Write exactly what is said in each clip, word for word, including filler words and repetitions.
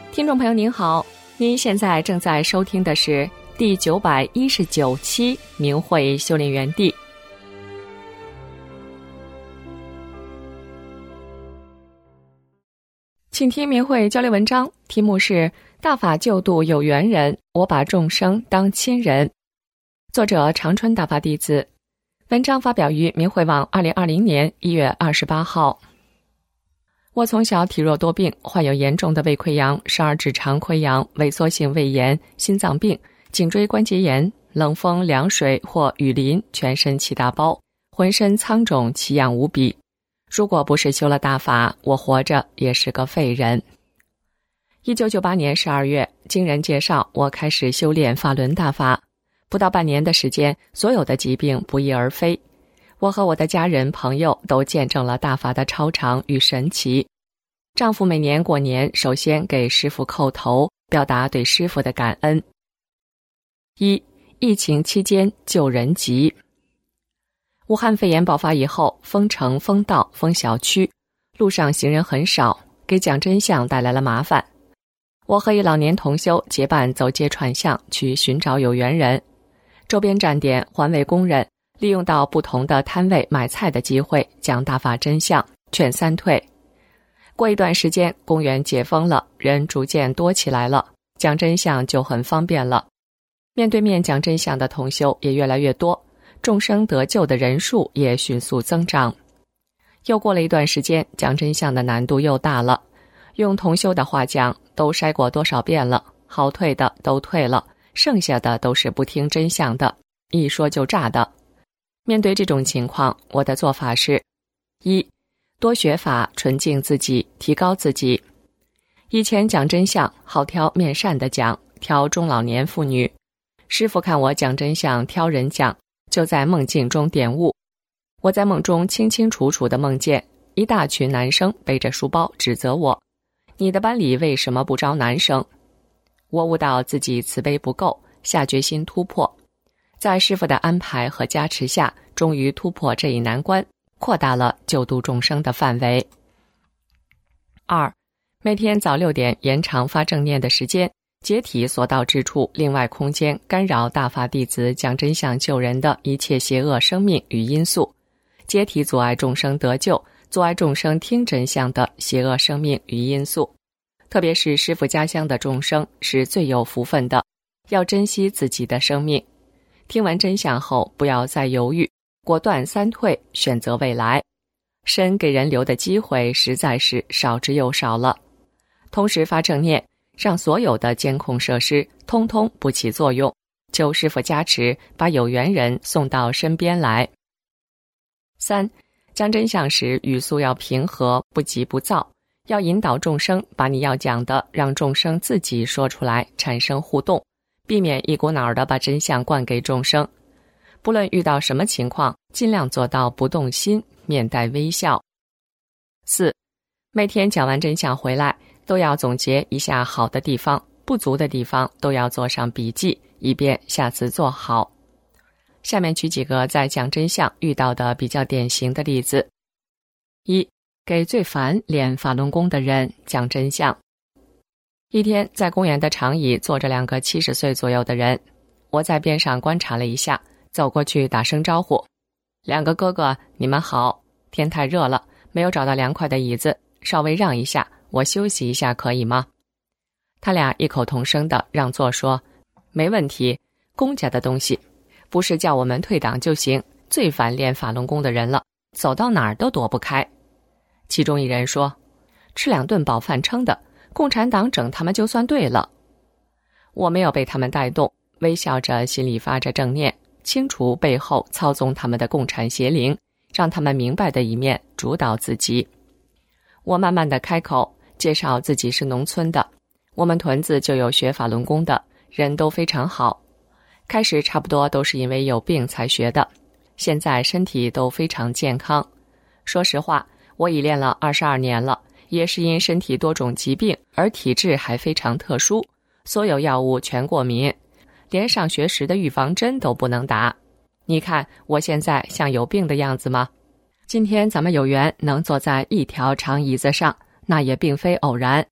听众朋友您好，您现在正在收听的是第九百一十九期明慧修炼园地。请听明慧交流文章，题目是大法救度有缘人，我把众生当亲人。作者长春大法弟子。文章发表于明慧网二零二零年一月二十八号。我从小体弱多病，患有严重的胃溃疡、十二指肠溃疡、萎缩性胃炎、心脏病、颈椎关节炎，冷风、凉水或雨淋，全身起大包，浑身苍肿，奇痒无比。如果不是修了大法，我活着也是个废人。一九九八年十二月，经人介绍，我开始修炼法轮大法。不到半年的时间，所有的疾病不翼而飞。我和我的家人朋友都见证了大法的超常与神奇。丈夫每年过年首先给师父叩头，表达对师父的感恩。一、疫情期间救人急。武汉肺炎爆发以后，封城、封道、封小区，路上行人很少，给讲真相带来了麻烦。我和一老年同修结伴走街串巷去寻找有缘人。周边站点环卫工人利用到不同的摊位买菜的机会，讲大法真相，劝三退。过一段时间，公园解封了，人逐渐多起来了，讲真相就很方便了。面对面讲真相的同修也越来越多，众生得救的人数也迅速增长。又过了一段时间，讲真相的难度又大了。用同修的话讲，都筛过多少遍了，好退的都退了，剩下的都是不听真相的，一说就炸的。面对这种情况，我的做法是：一、多学法，纯净自己，提高自己。以前讲真相，好挑面善的讲，挑中老年妇女。师父看我讲真相，挑人讲，就在梦境中点悟。我在梦中清清楚楚地梦见一大群男生背着书包指责我：你的班里为什么不招男生？我悟到自己慈悲不够，下决心突破。在师父的安排和加持下，终于突破这一难关，扩大了救度众生的范围。二、每天早六点延长发正念的时间，解体所到之处另外空间干扰大法弟子讲真相救人的一切邪恶生命与因素，解体阻碍众生得救、阻碍众生听真相的邪恶生命与因素。特别是师父家乡的众生是最有福分的，要珍惜自己的生命。听完真相后，不要再犹豫，果断三退，选择未来。神给人留的机会实在是少之又少了。同时发正念，让所有的监控设施通通不起作用，求师父加持，把有缘人送到身边来。三、讲真相时语速要平和，不急不躁，要引导众生把你要讲的让众生自己说出来，产生互动，避免一股脑儿的把真相灌给众生。不论遇到什么情况，尽量做到不动心，面带微笑。四、每天讲完真相回来，都要总结一下好的地方，不足的地方都要做上笔记，以便下次做好。下面举几个在讲真相遇到的比较典型的例子。一、给最烦练法轮功的人讲真相。一天，在公园的长椅坐着两个七十岁左右的人，我在边上观察了一下，走过去打声招呼：两个哥哥，你们好，天太热了，没有找到凉快的椅子，稍微让一下，我休息一下可以吗？他俩异口同声地让座说：没问题，公家的东西，不是叫我们退党就行，最烦练法轮功的人了，走到哪儿都躲不开。其中一人说：吃两顿饱饭撑的，共产党整他们就算对了。我没有被他们带动，微笑着心里发着正念，清除背后操纵他们的共产邪灵，让他们明白的一面主导自己。我慢慢地开口介绍自己是农村的，我们屯子就有学法轮功的，人都非常好。开始差不多都是因为有病才学的，现在身体都非常健康。说实话，我已练了二十二年了，也是因身体多种疾病而体质还非常特殊，所有药物全过敏，连上学时的预防针都不能打。你看我现在像有病的样子吗？今天咱们有缘能坐在一条长椅子上，那也并非偶然。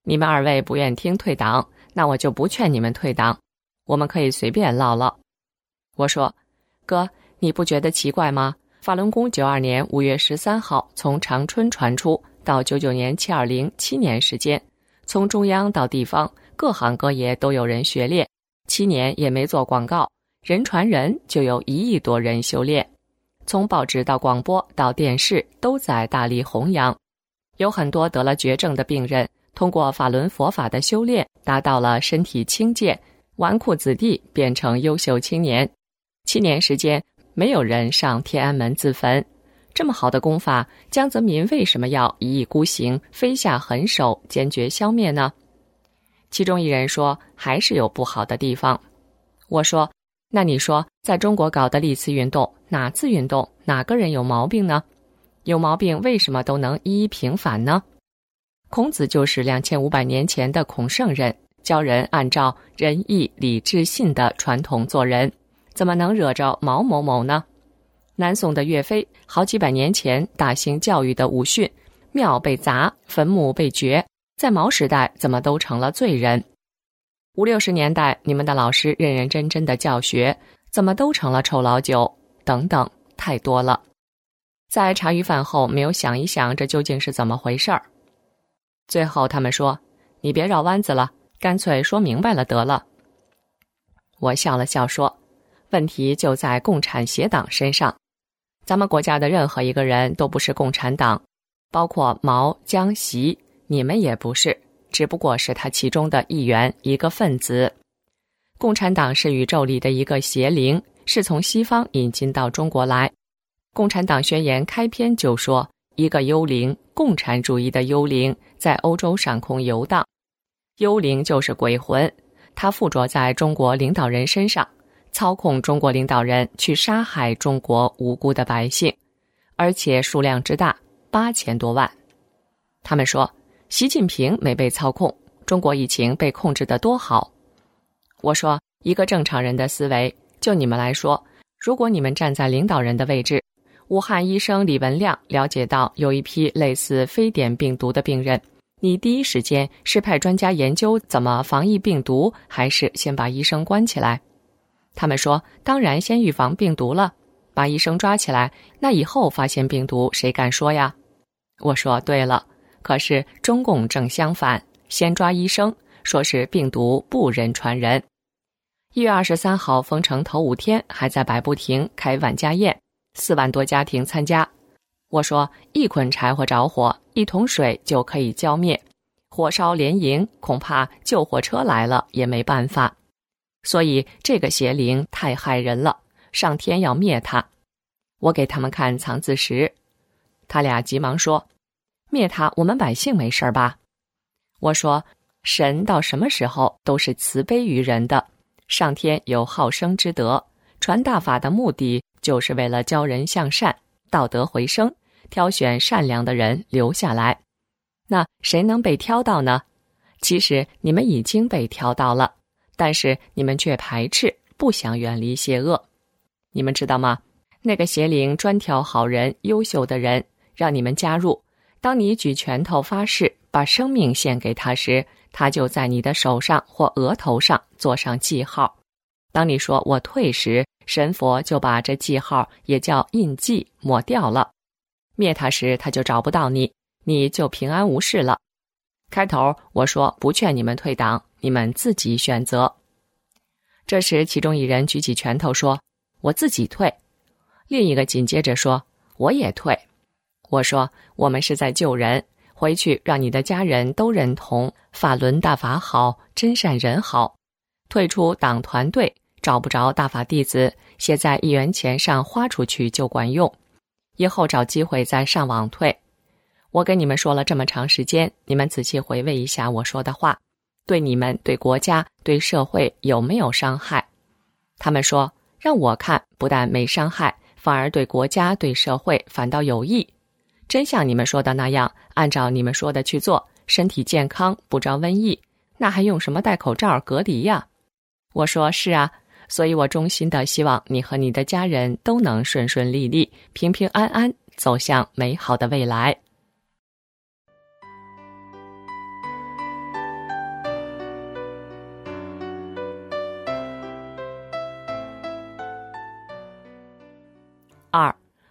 你们二位不愿听退党，那我就不劝你们退党，我们可以随便唠唠。我说，哥，你不觉得奇怪吗？法轮功九二年五月十三号从长春传出，到九九年七二零七年时间，从中央到地方，各行各业都有人学练，七年也没做广告，人传人就有一亿多人修炼。从报纸到广播到电视都在大力弘扬，有很多得了绝症的病人，通过法轮佛法的修炼，达到了身体清健，纨绔子弟变成优秀青年。七年时间，没有人上天安门自焚。这么好的功法，江泽民为什么要一意孤行，非下狠手，坚决消灭呢？其中一人说，还是有不好的地方。我说，那你说，在中国搞的历次运动，哪次运动，哪个人有毛病呢？有毛病为什么都能一一平反呢？孔子就是两千五百年前的孔圣人，教人按照仁义礼智信的传统做人，怎么能惹着毛某某呢？南宋的岳飞，好几百年前大兴教育的武训，庙被砸，坟墓被掘，在毛时代怎么都成了罪人？五六十年代你们的老师认认真真的教学，怎么都成了臭老九？等等，太多了。在茶余饭后没有想一想这究竟是怎么回事儿。最后他们说，你别绕弯子了，干脆说明白了得了。我笑了笑说，问题就在共产协党身上。咱们国家的任何一个人都不是共产党，包括毛、江、习，你们也不是，只不过是他其中的一员，一个分子。共产党是宇宙里的一个邪灵，是从西方引进到中国来。共产党宣言开篇就说，一个幽灵，共产主义的幽灵，在欧洲上空游荡。幽灵就是鬼魂，它附着在中国领导人身上，操控中国领导人去杀害中国无辜的百姓，而且数量之大，八千多万。他们说，习近平没被操控，中国疫情被控制得多好。我说，一个正常人的思维，就你们来说，如果你们站在领导人的位置，武汉医生李文亮了解到有一批类似非典病毒的病人，你第一时间是派专家研究怎么防疫病毒，还是先把医生关起来？他们说，当然先预防病毒了，把医生抓起来，那以后发现病毒谁敢说呀？我说对了，可是中共正相反，先抓医生，说是病毒不人传人。一月二十三号封城头五天，还在百步亭开万家宴，四万多家庭参加。我说，一捆柴火着火，一桶水就可以浇灭，火烧连营，恐怕救火车来了也没办法。所以这个邪灵太害人了，上天要灭它。我给他们看藏字石，他俩急忙说，灭它我们百姓没事吧？我说，神到什么时候都是慈悲于人的，上天有好生之德，传大法的目的就是为了教人向善，道德回升，挑选善良的人留下来。那谁能被挑到呢？其实你们已经被挑到了，但是你们却排斥，不想远离邪恶。你们知道吗？那个邪灵专挑好人、优秀的人，让你们加入。当你举拳头发誓，把生命献给他时，他就在你的手上或额头上做上记号。当你说我退时，神佛就把这记号也叫印记抹掉了。灭他时，他就找不到你，你就平安无事了。开头我说不劝你们退党，你们自己选择。这时其中一人举起拳头说，我自己退。另一个紧接着说，我也退。我说，我们是在救人，回去让你的家人都认同法轮大法好，真善人好。退出党团队，找不着大法弟子，写在一元钱上花出去就管用，以后找机会再上网退。我跟你们说了这么长时间，你们仔细回味一下我说的话，对你们、对国家、对社会有没有伤害？他们说，让我看不但没伤害，反而对国家、对社会反倒有益。真像你们说的那样，按照你们说的去做，身体健康，不招瘟疫，那还用什么戴口罩隔离呀？我说是啊，所以我衷心的希望你和你的家人都能顺顺利利、平平安安，走向美好的未来。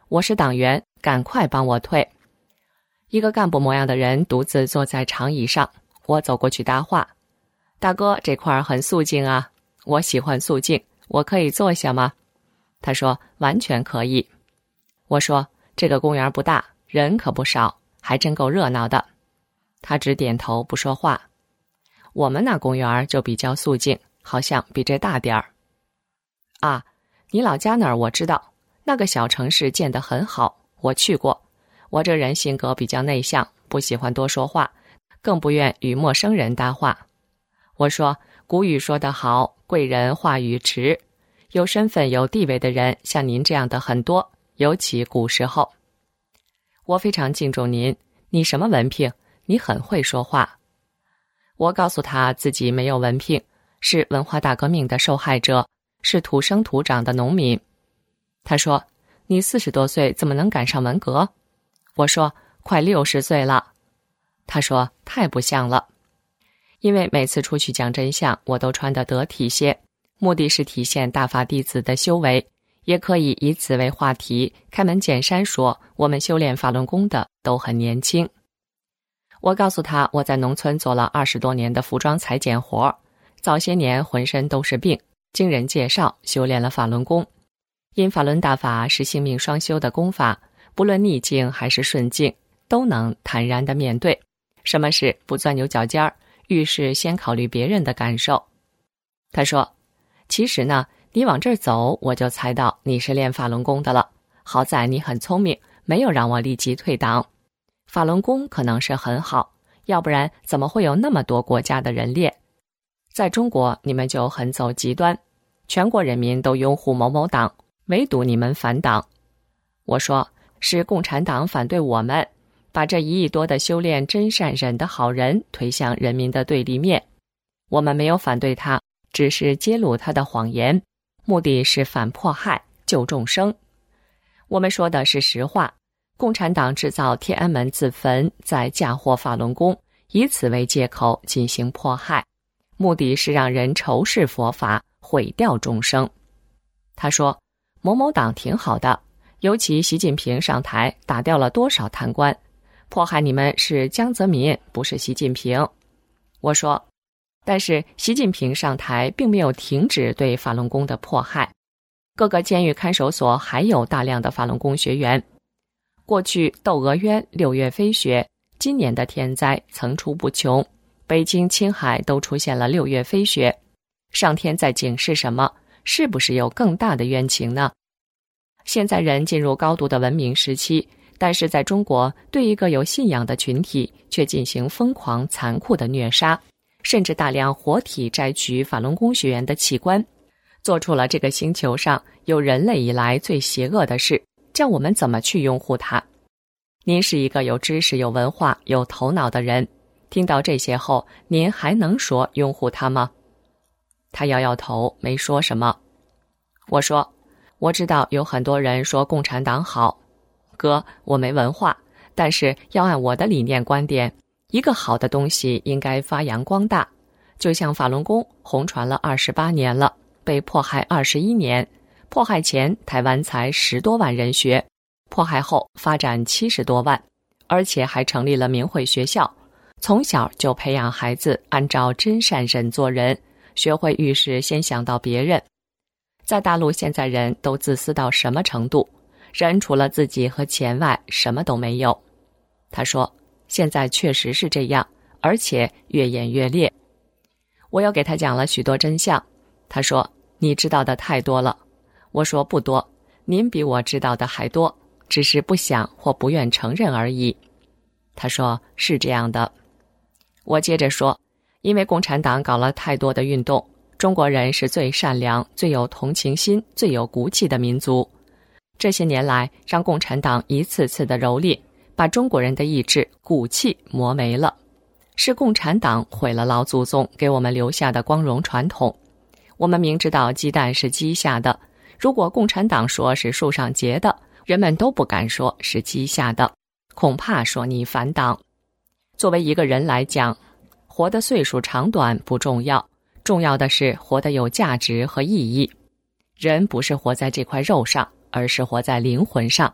我是党员，赶快帮我退。一个干部模样的人独自坐在长椅上，我走过去搭话：大哥，这块儿很肃静啊，我喜欢肃静，我可以坐下吗？他说完全可以。我说这个公园不大，人可不少，还真够热闹的。他只点头不说话。我们那公园就比较肃静，好像比这大点儿。啊，你老家那儿我知道，那个小城市建得很好，我去过。我这人性格比较内向，不喜欢多说话，更不愿与陌生人搭话。我说古语说得好，贵人话语迟，有身份有地位的人像您这样的很多，尤其古时候。我非常敬重您，你什么文凭？你很会说话。我告诉他自己没有文凭，是文化大革命的受害者，是土生土长的农民。他说你四十多岁怎么能赶上文革？我说快六十岁了。他说太不像了。因为每次出去讲真相，我都穿得得体些，目的是体现大法弟子的修为，也可以以此为话题，开门见山说我们修炼法轮功的都很年轻。我告诉他我在农村做了二十多年的服装裁剪活，早些年浑身都是病，经人介绍修炼了法轮功。因法轮大法是性命双修的功法，不论逆境还是顺境，都能坦然地面对。什么事不钻牛角尖儿，遇事先考虑别人的感受。他说其实呢，你往这儿走，我就猜到你是练法轮功的了。好在你很聪明，没有让我立即退党。法轮功可能是很好，要不然怎么会有那么多国家的人练？在中国你们就很走极端，全国人民都拥护某某党，唯独你们反党。我说是共产党反对我们，把这一亿多的修炼真善忍的好人推向人民的对立面。我们没有反对他，只是揭露他的谎言，目的是反迫害，救众生。我们说的是实话，共产党制造天安门自焚，再嫁祸法轮功，以此为借口进行迫害，目的是让人仇视佛法，毁掉众生。他说某某党挺好的，尤其习近平上台打掉了多少贪官，迫害你们是江泽民，不是习近平。我说但是习近平上台并没有停止对法轮功的迫害，各个监狱看守所还有大量的法轮功学员。过去窦娥冤、六月飞雪，今年的天灾层出不穷，北京、青海都出现了六月飞雪。上天在警示什么？是不是有更大的冤情呢？现在人进入高度的文明时期，但是在中国对一个有信仰的群体却进行疯狂残酷的虐杀，甚至大量活体摘取法轮功学员的器官，做出了这个星球上有人类以来最邪恶的事，叫我们怎么去拥护它？您是一个有知识、有文化、有头脑的人，听到这些后，您还能说拥护它吗？他摇摇头，没说什么。我说我知道有很多人说共产党好，哥，我没文化，但是要按我的理念观点，一个好的东西应该发扬光大。就像法轮功红传了二十八年了，被迫害二十一年，迫害前台湾才十多万人学，迫害后发展七十多万，而且还成立了明慧学校，从小就培养孩子按照真善忍做人，学会遇事先想到别人。在大陆现在人都自私到什么程度？人除了自己和钱外什么都没有。他说现在确实是这样，而且越演越烈。我又给他讲了许多真相。他说你知道的太多了。我说不多，您比我知道的还多，只是不想或不愿承认而已。他说是这样的。我接着说，因为共产党搞了太多的运动，中国人是最善良、最有同情心、最有骨气的民族。这些年来，让共产党一次次的蹂躏，把中国人的意志、骨气磨没了。是共产党毁了老祖宗给我们留下的光荣传统。我们明知道鸡蛋是鸡下的，如果共产党说是树上结的，人们都不敢说是鸡下的，恐怕说你反党。作为一个人来讲，活的岁数长短不重要，重要的是活得有价值和意义。人不是活在这块肉上，而是活在灵魂上。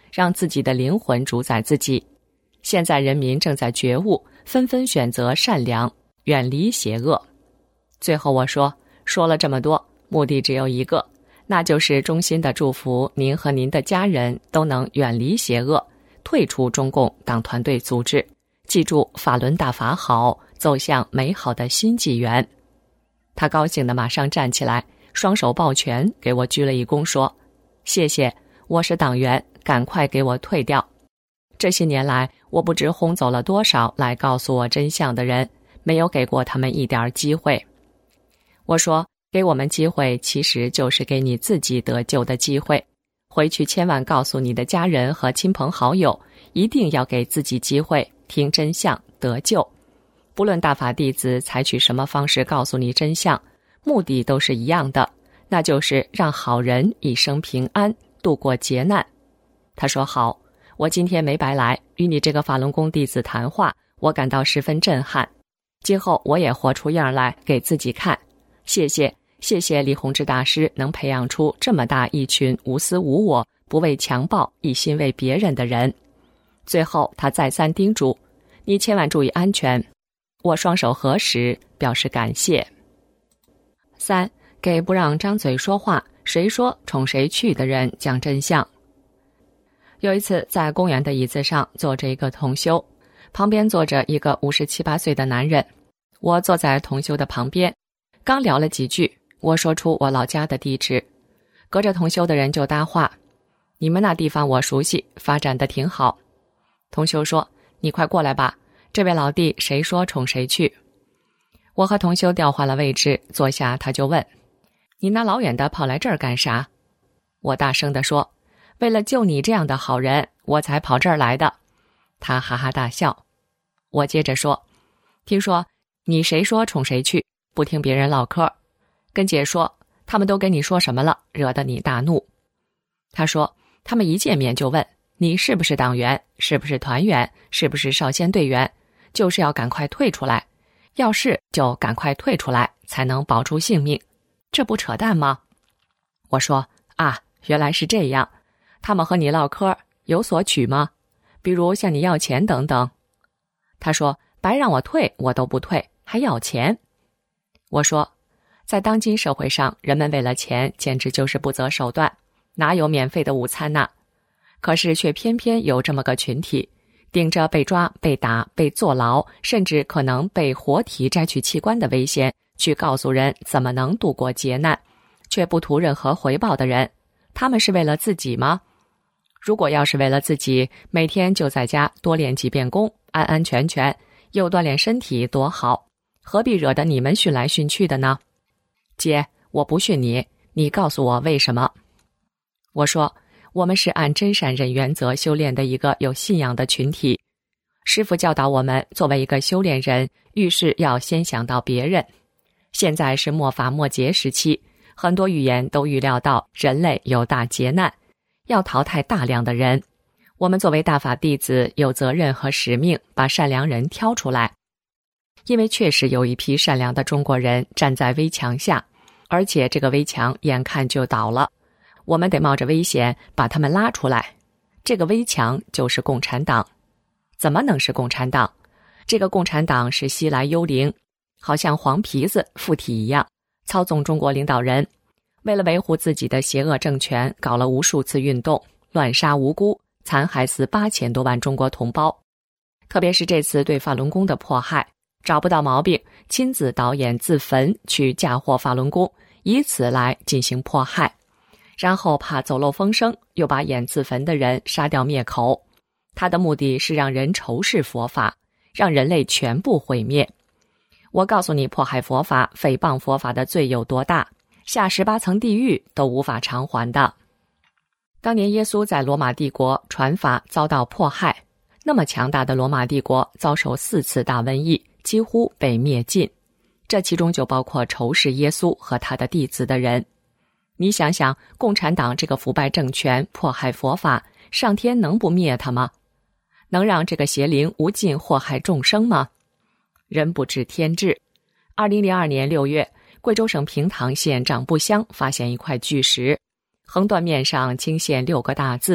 让自己的灵魂主宰自己。现在人民正在觉悟，纷纷选择善良，远离邪恶。最后我说，说了这么多，目的只有一个，那就是衷心的祝福您和您的家人都能远离邪恶，退出中共党团队组织，记住法轮大法好，走向美好的新纪元。他高兴地马上站起来，双手抱拳给我鞠了一躬，说：谢谢，我是党员，赶快给我退掉。这些年来，我不知轰走了多少来告诉我真相的人，没有给过他们一点机会。我说，给我们机会其实就是给你自己得救的机会，回去千万告诉你的家人和亲朋好友，一定要给自己机会，听真相得救。不论大法弟子采取什么方式告诉你真相，目的都是一样的，那就是让好人一生平安，度过劫难。他说好，我今天没白来，与你这个法轮功弟子谈话，我感到十分震撼。今后我也活出样来给自己看。谢谢，谢谢李洪志大师能培养出这么大一群无私无我、不畏强暴、一心为别人的人。最后他再三叮嘱，你千万注意安全。我双手合十，表示感谢。三，给不让张嘴说话，谁说冲谁去的人讲真相。有一次，在公园的椅子上坐着一个同修，旁边坐着一个五十七八岁的男人。我坐在同修的旁边，刚聊了几句，我说出我老家的地址，隔着同修的人就搭话：你们那地方我熟悉，发展的挺好。同修说：你快过来吧，这位老弟谁说冲谁去。我和同修调换了位置，坐下他就问：你那老远的跑来这儿干啥？我大声地说：为了救你这样的好人，我才跑这儿来的。他哈哈大笑。我接着说：听说你谁说冲谁去，不听别人唠嗑，跟姐说他们都跟你说什么了，惹得你大怒。他说他们一见面就问你是不是党员，是不是团员，是不是少先队员，就是要赶快退出来，要是就赶快退出来，才能保住性命，这不扯淡吗？我说啊，原来是这样，他们和你唠嗑有所取吗？比如向你要钱等等。他说白让我退我都不退，还要钱。我说在当今社会上，人们为了钱简直就是不择手段，哪有免费的午餐呢？可是却偏偏有这么个群体，顶着被抓、被打、被坐牢，甚至可能被活体摘取器官的危险，去告诉人怎么能度过劫难，却不图任何回报的人，他们是为了自己吗？如果要是为了自己，每天就在家多练几遍功，安安全全，又锻炼身体多好，何必惹得你们训来训去的呢？姐，我不训你，你告诉我为什么？我说我们是按真善忍原则修炼的一个有信仰的群体，师父教导我们，作为一个修炼人，遇事要先想到别人。现在是末法末劫时期，很多预言都预料到人类有大劫难，要淘汰大量的人。我们作为大法弟子，有责任和使命把善良人挑出来，因为确实有一批善良的中国人站在危墙下，而且这个危墙眼看就倒了，我们得冒着危险把他们拉出来。这个危墙就是共产党。怎么能是共产党？这个共产党是西来幽灵，好像黄皮子附体一样，操纵中国领导人，为了维护自己的邪恶政权，搞了无数次运动，乱杀无辜，残害死八千多万中国同胞。特别是这次对法轮功的迫害，找不到毛病，亲自导演自焚，去嫁祸法轮功，以此来进行迫害。然后怕走漏风声，又把演自焚的人杀掉灭口。他的目的是让人仇视佛法，让人类全部毁灭。我告诉你，迫害佛法、诽谤佛法的罪有多大，下十八层地狱都无法偿还的。当年耶稣在罗马帝国传法遭到迫害，那么强大的罗马帝国遭受四次大瘟疫，几乎被灭尽，这其中就包括仇视耶稣和他的弟子的人。你想想，共产党这个腐败政权迫害佛法，上天能不灭他吗？能让这个邪灵无尽祸害众生吗？人不知天知。二零零二年六月，贵州省平塘县长布乡发现一块巨石，横断面上倾现六个大字：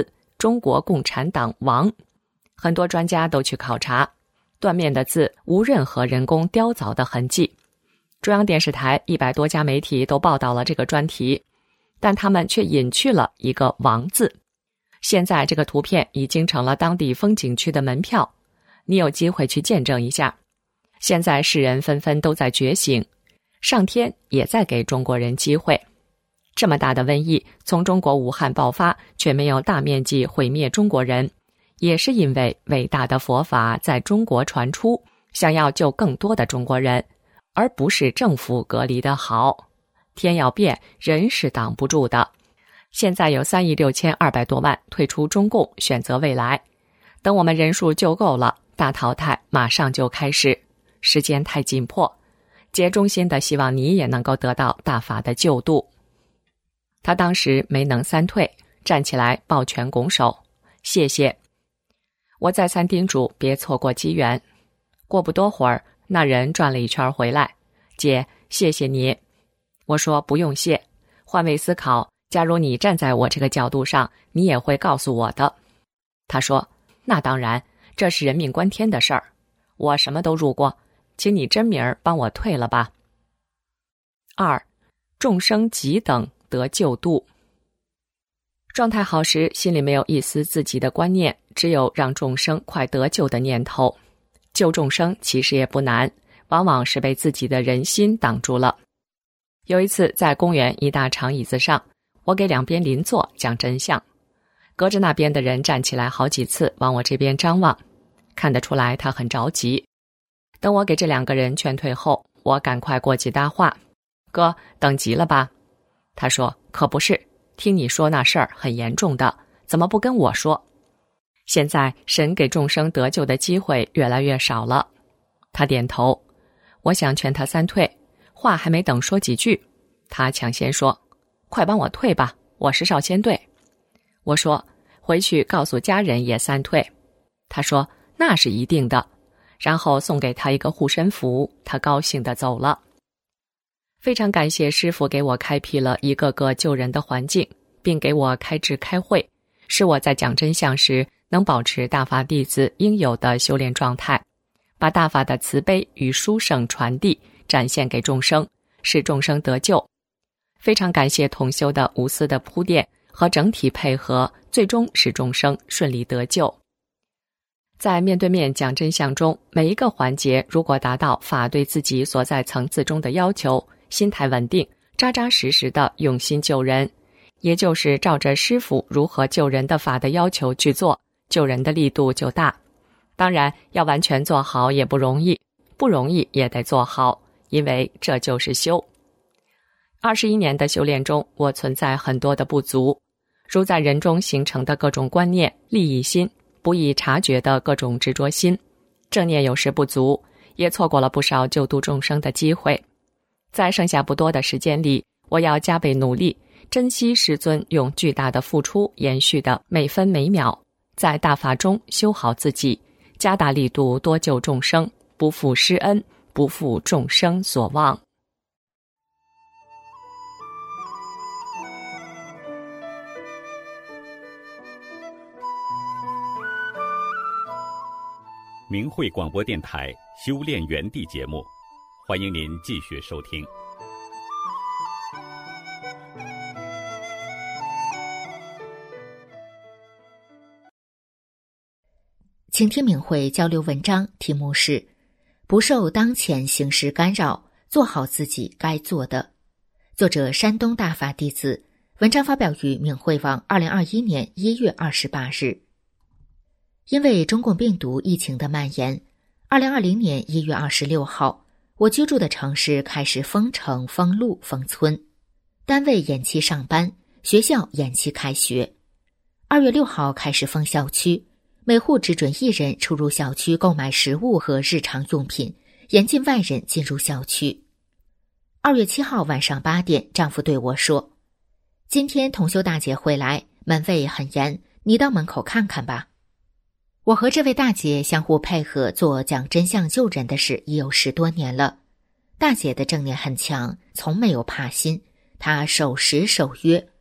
中国共产党亡。很多专家都去考察，缎面的字无任何人工雕凿的痕迹。中央电视台一百多家媒体都报道了这个专题，但他们却隐去了一个亡字。现在这个图片已经成了当地风景区的门票，你有机会去见证一下。现在世人纷纷都在觉醒，上天也在给中国人机会。这么大的瘟疫从中国武汉爆发，却没有大面积毁灭中国人，也是因为伟大的佛法在中国传出，想要救更多的中国人，而不是政府隔离的好。天要变，人是挡不住的。现在有三亿六千二百多万退出中共，选择未来。等我们人数救够了，大淘汰马上就开始。时间太紧迫，竭衷心的希望你也能够得到大法的救度。他当时没能三退，站起来抱拳拱手，谢谢。我再三叮嘱别错过机缘。过不多会儿，那人转了一圈回来，姐，谢谢你。我说不用谢，换位思考，假如你站在我这个角度上，你也会告诉我的。他说，那当然，这是人命关天的事儿，我什么都入过，请你真名儿帮我退了吧。二，众生急等得救度。状态好时，心里没有一丝自己的观念，只有让众生快得救的念头。救众生其实也不难，往往是被自己的人心挡住了。有一次在公园一大长椅子上，我给两边邻座讲真相，隔着那边的人站起来好几次往我这边张望，看得出来他很着急。等我给这两个人劝退后，我赶快过去搭话，哥，等急了吧？他说，可不是，听你说那事儿很严重的，怎么不跟我说？现在神给众生得救的机会越来越少了。他点头，我想劝他三退，话还没等说几句，他抢先说，快帮我退吧，我是少先队。我说，回去告诉家人也三退。他说，那是一定的，然后送给他一个护身符，他高兴地走了。非常感谢师父给我开辟了一个个救人的环境，并给我开智开会，使我在讲真相时能保持大法弟子应有的修炼状态，把大法的慈悲与殊胜传递展现给众生，使众生得救。非常感谢同修的无私的铺垫和整体配合，最终使众生顺利得救。在面对面讲真相中，每一个环节如果达到法对自己所在层次中的要求，心态稳定，扎扎实实的用心救人，也就是照着师父如何救人的法的要求去做，救人的力度就大。当然要完全做好也不容易，不容易也得做好，因为这就是修。二十一年的修炼中，我存在很多的不足，如在人中形成的各种观念、利益心，不易察觉的各种执着心，正念有时不足，也错过了不少救度众生的机会。在剩下不多的时间里，我要加倍努力，珍惜师尊用巨大的付出延续的每分每秒，在大法中修好自己，加大力度多救众生，不负师恩，不负众生所望。 明慧广播电台修炼园地节目，欢迎您继续收听。 请听明慧交流文章，题目是不受当前形势干扰，做好自己该做的。作者山东大法弟子，文章发表于明慧网二零二一年一月二十八日。因为中共病毒疫情的蔓延，二零二零年一月二十六号，我居住的城市开始封城、封路、封村，单位延期上班，学校延期开学。二月六号开始封校区，每户只准一人出入小区购买食物和日常用品，严禁外人进入小区。二月七号晚上八点，丈夫对我说，今天同修大姐会来，门卫很严，你到门口看看吧。我和这位大姐相互配合做讲真相救人的事已有十多年了。大姐的正念很强，从没有怕心，她守时守约，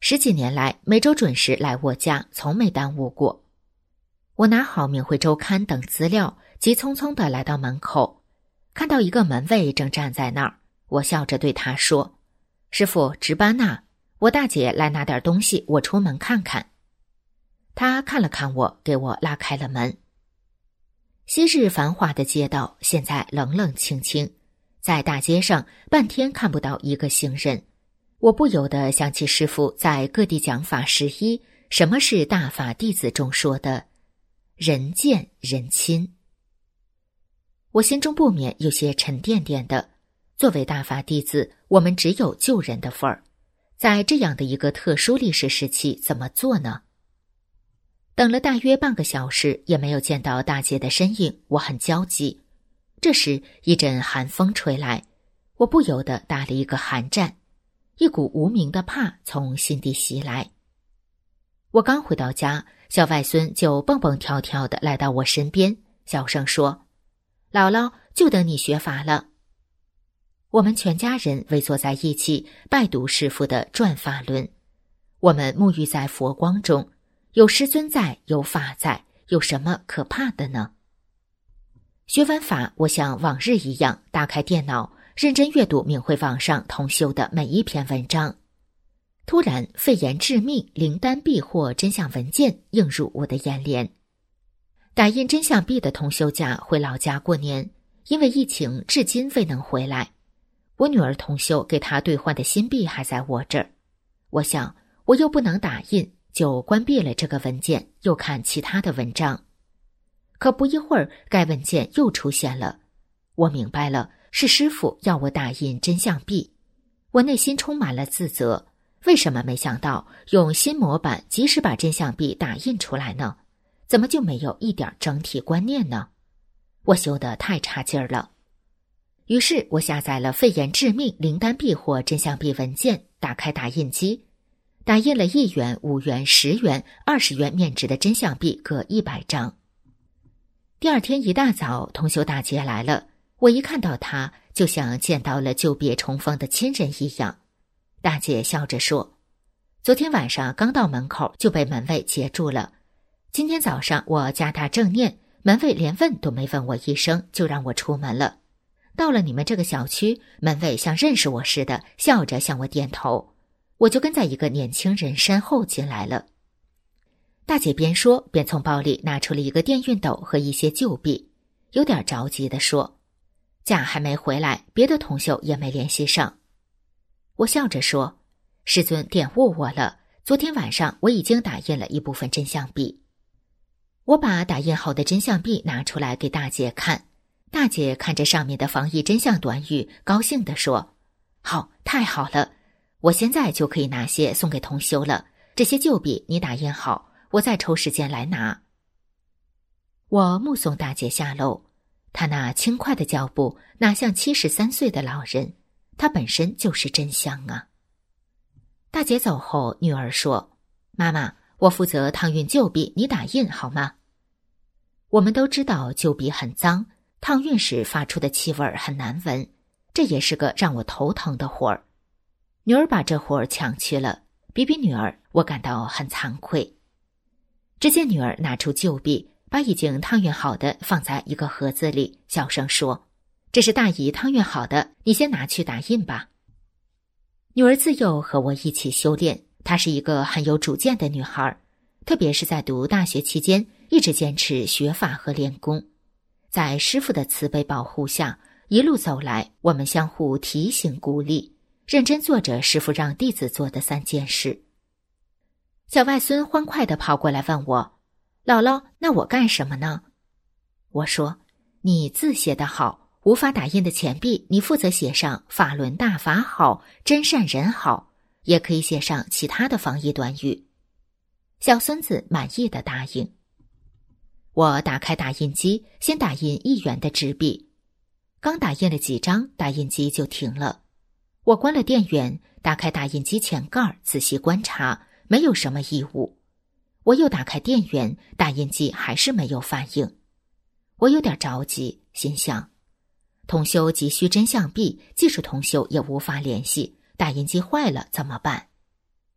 十几年来每周准时来我家，从没耽误过。我拿好《明慧周刊》等资料，急匆匆地来到门口，看到一个门卫正站在那儿，我笑着对他说：“师傅，值班呐，我大姐来拿点东西，我出门看看。”他看了看我，给我拉开了门。昔日繁华的街道现在冷冷清清，在大街上半天看不到一个行人。我不由得想起师父在各地讲法十一，什么是大法弟子中说的人见人亲。我心中不免有些沉甸甸的。作为大法弟子，我们只有救人的份儿，在这样的一个特殊历史时期，怎么做呢？等了大约半个小时，也没有见到大姐的身影，我很焦急。这时一阵寒风吹来，我不由得打了一个寒战，一股无名的怕从心底袭来。我刚回到家，小外孙就蹦蹦跳跳地来到我身边，小声说：“姥姥，就等你学法了。”我们全家人围坐在一起，拜读师父的转法轮。我们沐浴在佛光中，有师尊在，有法在，有什么可怕的呢？学完法，我像往日一样打开电脑，认真阅读明慧网上同修的每一篇文章。突然，肺炎致命灵丹避祸真相文件映入我的眼帘。打印真相币的同修家回老家过年，因为疫情至今未能回来。我女儿同修给他兑换的新币还在我这儿。我想，我又不能打印，就关闭了这个文件，又看其他的文章。可不一会儿，该文件又出现了。我明白了，是师父要我打印真相币。我内心充满了自责，为什么没想到用新模板及时把真相币打印出来呢？怎么就没有一点整体观念呢？我修得太差劲儿了。于是我下载了肺炎致命灵丹避祸真相币文件，打开打印机，打印了一元、五元、十元、二十元面值的真相币各一百张。第二天一大早，同修大姐来了，我一看到她，就像见到了久别重逢的亲人一样。大姐笑着说：“昨天晚上刚到门口就被门卫截住了。今天早上我加大正念，门卫连问都没问我一声，就让我出门了。到了你们这个小区，门卫像认识我似的，笑着向我点头，我就跟在一个年轻人身后进来了。”大姐边说边从包里拿出了一个电熨斗和一些旧币，有点着急地说：“家还没回来，别的同修也没联系上。”我笑着说：“师尊点悟我了，昨天晚上我已经打印了一部分真相币。”我把打印好的真相币拿出来给大姐看，大姐看着上面的防疫真相短语，高兴地说：“好，太好了，我现在就可以拿些送给同修了。这些旧币你打印好，我再抽时间来拿。”我目送大姐下楼，她那轻快的脚步哪像七十三岁的老人，她本身就是真香啊。大姐走后，女儿说：“妈妈，我负责烫熨旧币，你打印好吗？”我们都知道旧币很脏，烫熨时发出的气味很难闻，这也是个让我头疼的活儿。女儿把这活儿抢去了，比比女儿，我感到很惭愧。只见女儿拿出旧币，把已经烫熨好的放在一个盒子里，小声说：“这是大姨烫熨好的，你先拿去打印吧。”女儿自幼和我一起修炼，她是一个很有主见的女孩，特别是在读大学期间，一直坚持学法和练功。在师父的慈悲保护下，一路走来，我们相互提醒鼓励，认真做着师父让弟子做的三件事。小外孙欢快地跑过来问我：“姥姥，那我干什么呢？”我说：“你字写得好，无法打印的钱币，你负责写上法轮大法好，真善人好，也可以写上其他的防疫短语。”小孙子满意的答应。我打开打印机，先打印一元的纸币。刚打印了几张，打印机就停了。我关了电源，打开打印机前盖，仔细观察，没有什么异物。我又打开电源，打印机还是没有反应。我有点着急，心想：同修急需真相币，即使同修也无法联系，打印机坏了怎么办？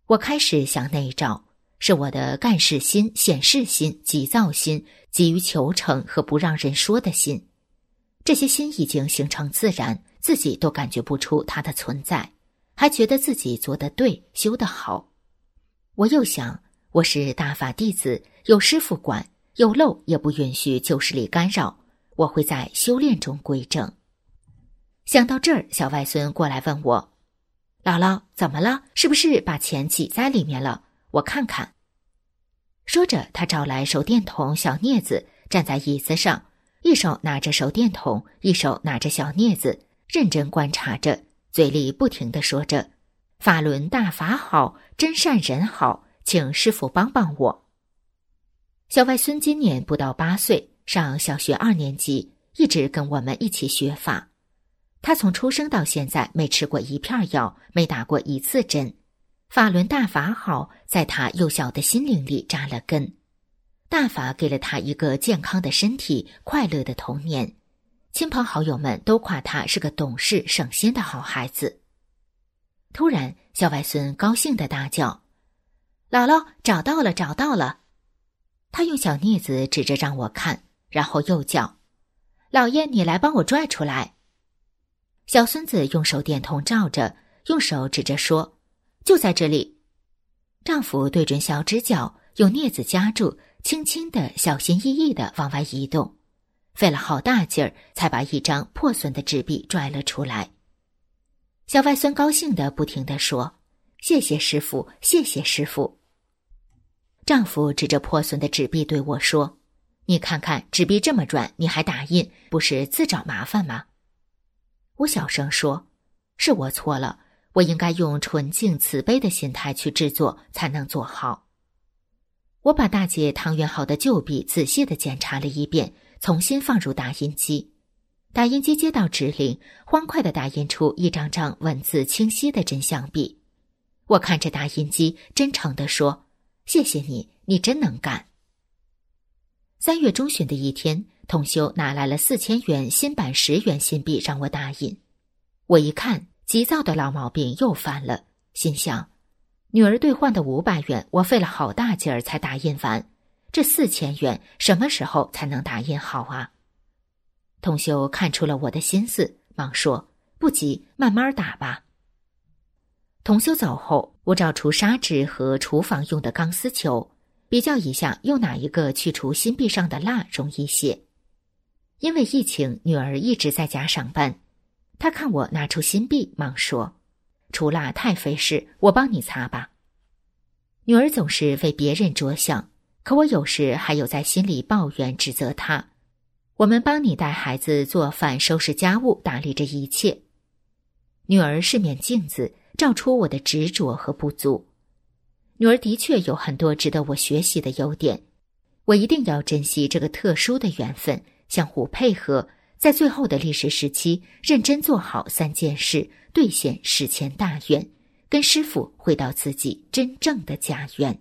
我开始想那一招，是我的干事心、显示心、急躁心、急于求成和不让人说的心。这些心已经形成自然，自己都感觉不出它的存在，还觉得自己做得对，修得好。我又想，我是大法弟子，有师父管，有漏也不允许旧势力干扰，我会在修炼中归正。想到这儿，小外孙过来问我：姥姥怎么了？是不是把钱挤在里面了？我看看。说着，他找来手电筒、小镊子，站在椅子上，一手拿着手电筒，一手拿着小镊子，认真观察着，嘴里不停地说着：法轮大法好，真善人好，请师父帮帮我。小外孙今年不到八岁，上小学二年级，一直跟我们一起学法。他从出生到现在没吃过一片药，没打过一次针。法轮大法好，在他幼小的心灵里扎了根。大法给了他一个健康的身体，快乐的童年。亲朋好友们都夸他是个懂事省心的好孩子。突然，小外孙高兴地大叫：姥姥，找到了，找到了！他用小镊子指着让我看，然后又叫：老爷，你来帮我拽出来。小孙子用手电筒照着，用手指着说：就在这里。丈夫对准小指角，用镊子夹住，轻轻地、小心翼翼地往外移动，费了好大劲儿，才把一张破损的纸币拽了出来。小外孙高兴地不停地说：谢谢师父，谢谢师父。丈夫指着破损的纸币对我说：你看看，纸币这么软，你还打印，不是自找麻烦吗？我小声说：是我错了，我应该用纯净慈悲的心态去制作，才能做好。我把大姐汤圆好的旧币仔细地检查了一遍，重新放入打印机。打印机接到指令，欢快地打印出一张张文字清晰的真相币。我看着打印机，真诚地说：谢谢你，你真能干。三月中旬的一天，同修拿来了四千元新版十元新币让我打印。我一看，急躁的老毛病又犯了，心想：女儿兑换的五百元，我费了好大劲儿才打印完，这四千元什么时候才能打印好啊？同修看出了我的心思，忙说：不急，慢慢打吧。同修走后，我找出砂纸和厨房用的钢丝球，比较一下用哪一个去除新币上的蜡容易些。因为疫情，女儿一直在家上班，她看我拿出新币，忙说：除蜡太费事，我帮你擦吧。女儿总是为别人着想，可我有时还有在心里抱怨指责她。我们帮你带孩子做饭、收拾家务，打理着一切。女儿是面镜子，照出我的执着和不足。女儿的确有很多值得我学习的优点，我一定要珍惜这个特殊的缘分，相互配合，在最后的历史时期认真做好三件事，兑现世前大愿，跟师父回到自己真正的家园。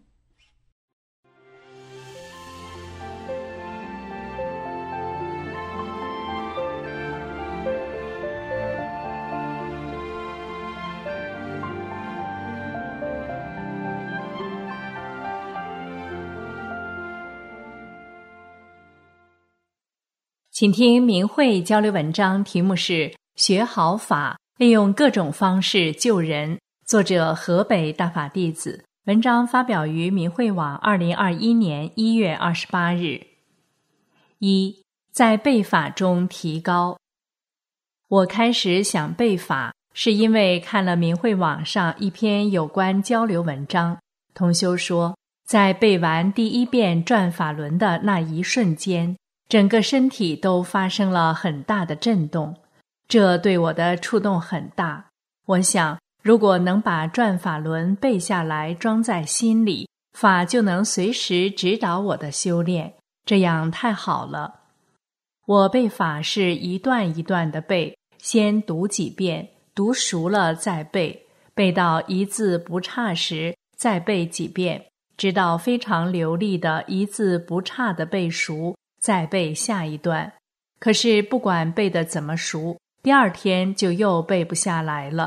请听明慧交流文章，题目是学好法，利用各种方式救人，作者河北大法弟子，文章发表于明慧网二零二一年一月二十八日。一，在背法中提高。我开始想背法，是因为看了明慧网上一篇有关交流文章，同修说，在背完第一遍转法轮的那一瞬间，整个身体都发生了很大的震动，这对我的触动很大。我想，如果能把转法轮背下来装在心里，法就能随时指导我的修炼，这样太好了。我背法是一段一段的背，先读几遍，读熟了再背，背到一字不差时再背几遍，直到非常流利的一字不差的背熟，再背下一段。可是不管背得怎么熟，第二天就又背不下来了。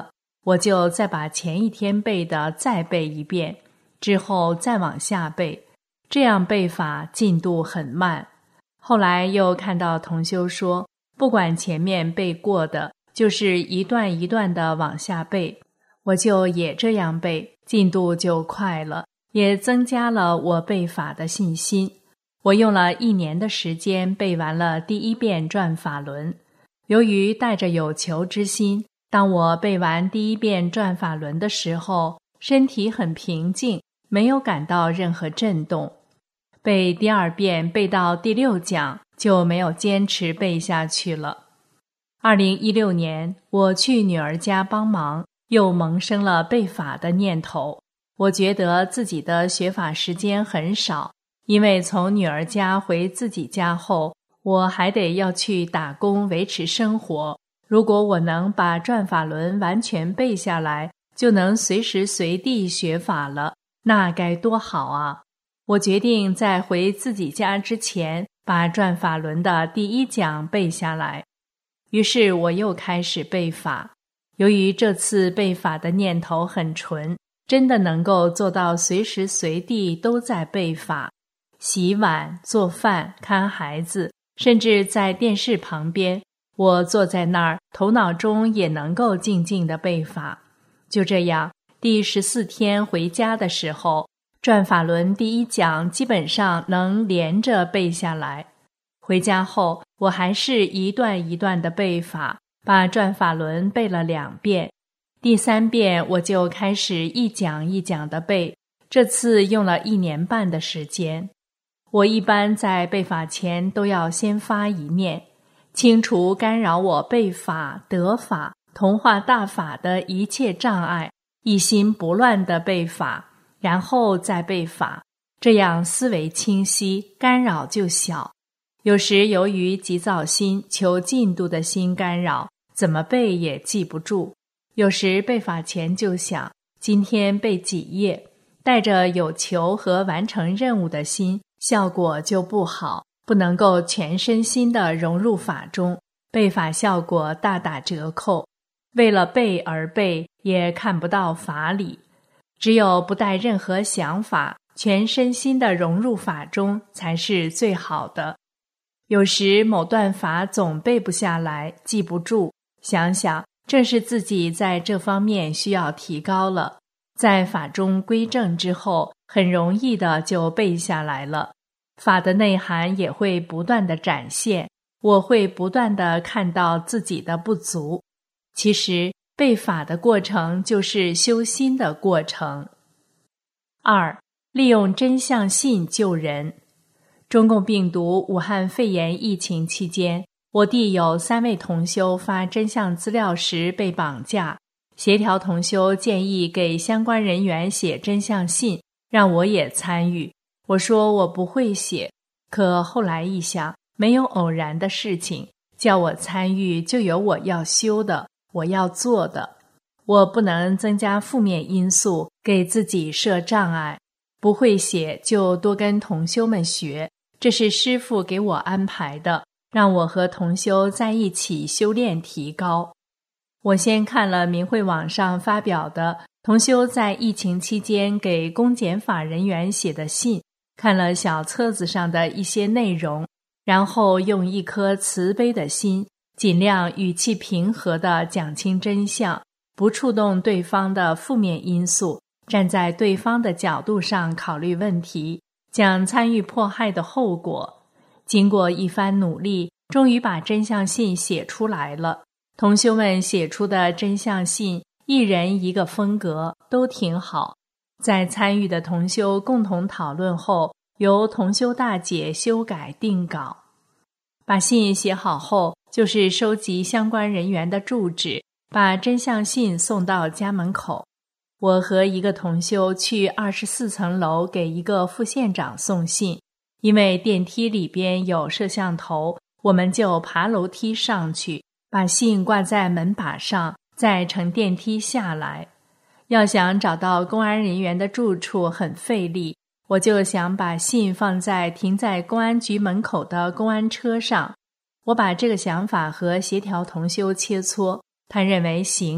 我就再把前一天背的再背一遍，之后再往下背，这样背法进度很慢。后来又看到同修说，不管前面背过的，就是一段一段的往下背，我就也这样背，进度就快了，也增加了我背法的信心。我用了一年的时间背完了第一遍转法轮。由于带着有求之心，当我背完第一遍转法轮的时候，身体很平静，没有感到任何震动。背第二遍背到第六讲就没有坚持背下去了。二零一六年我去女儿家帮忙，又萌生了背法的念头。我觉得自己的学法时间很少，因为从女儿家回自己家后，我还得要去打工维持生活。如果我能把转法轮完全背下来，就能随时随地学法了，那该多好啊！我决定在回自己家之前，把转法轮的第一讲背下来。于是我又开始背法。由于这次背法的念头很纯，真的能够做到随时随地都在背法。洗碗、做饭、看孩子，甚至在电视旁边，我坐在那儿，头脑中也能够静静地背法。就这样，第十四天回家的时候，转法轮第一讲基本上能连着背下来。回家后，我还是一段一段的背法，把转法轮背了两遍。第三遍我就开始一讲一讲的背，这次用了一年半的时间。我一般在背法前都要先发一念，清除干扰我背法、得法、同化大法的一切障碍，一心不乱的背法，然后再背法，这样思维清晰，干扰就小。有时由于急躁心、求进度的心干扰，怎么背也记不住。有时背法前就想，今天背几页，带着有求和完成任务的心，效果就不好，不能够全身心地融入法中，背法效果大打折扣。为了背而背，也看不到法理。只有不带任何想法，全身心地融入法中，才是最好的。有时某段法总背不下来，记不住，想想正是自己在这方面需要提高了，在法中归正之后，很容易的就背下来了。法的内涵也会不断的展现，我会不断的看到自己的不足。其实背法的过程就是修心的过程。二、利用真相信救人。中共病毒武汉肺炎疫情期间，我地有三位同修发真相资料时被绑架，协调同修建议给相关人员写真相信，让我也参与。我说我不会写，可后来一想，没有偶然的事情，叫我参与就有我要修的，我要做的。我不能增加负面因素，给自己设障碍。不会写就多跟同修们学，这是师父给我安排的，让我和同修在一起修炼提高。我先看了明慧网上发表的同修在疫情期间给公检法人员写的信，看了小册子上的一些内容，然后用一颗慈悲的心，尽量语气平和地讲清真相，不触动对方的负面因素，站在对方的角度上考虑问题，讲参与迫害的后果。经过一番努力，终于把真相信写出来了。同修们写出的真相信，一人一个风格，都挺好。在参与的同修共同讨论后，由同修大姐修改定稿。把信写好后，就是收集相关人员的住址，把真相信送到家门口。我和一个同修去二十四层楼给一个副县长送信，因为电梯里边有摄像头，我们就爬楼梯上去，把信挂在门把上，再乘电梯下来。要想找到公安人员的住处很费力，我就想把信放在停在公安局门口的公安车上。我把这个想法和协调同修切磋，他认为行，